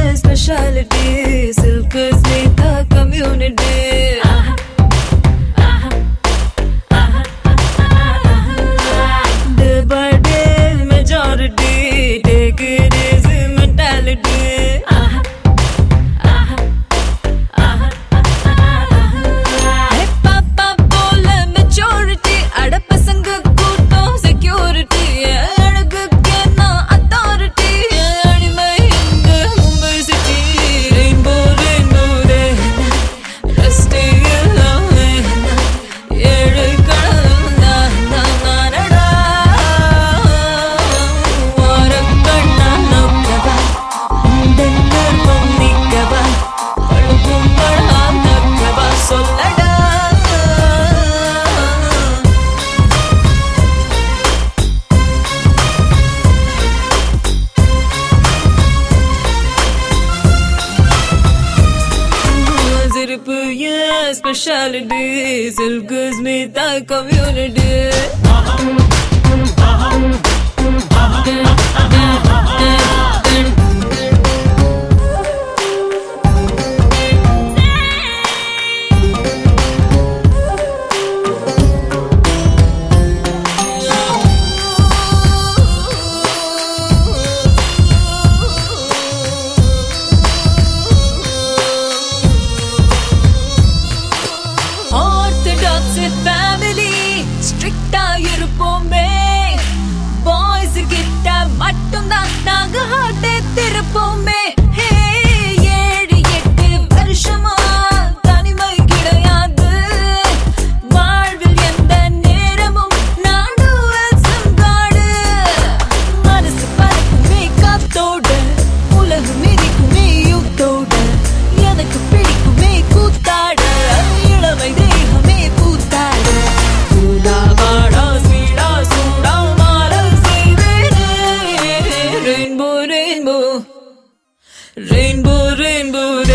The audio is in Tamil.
speciality. Silk Smita community. Day by day majority. Take it easy mentality. Hey papa bola maturity. Ada pasanga kuto security. Alagukku na authority. Animai inga Mumbai city. Rainbow rainbow de rusty love. Yelu kadalna nanada. Varakanna nokkava. Undengar ponnikava. Palugum padam nokkava sollada. Zirpu yeah speciality. Silk Smita community. Orthodox family strict ஆ இருப்போமே boys கிட்ட மட்டும்தான் நாங்க ஹார்ட் திருப்போமே ஏழு எட்டு வருஷமா தனிமை கிடையாது வாழ்வில் எந்த நேரமும் நானும் சங்காடு மனசு பறக்குமே காத்தோட உலகம் மிதிக்குமே யூத்தோட எனக்கு பிடிக்குமே கூத்தாட இளமை தேகமே பூத்தாட கூடாவாடா ஸ்வீடா சூடா மாறல் செய்வேனே ரெயின்போ ரெயின்போ ரெயின்போ ரெயின்போ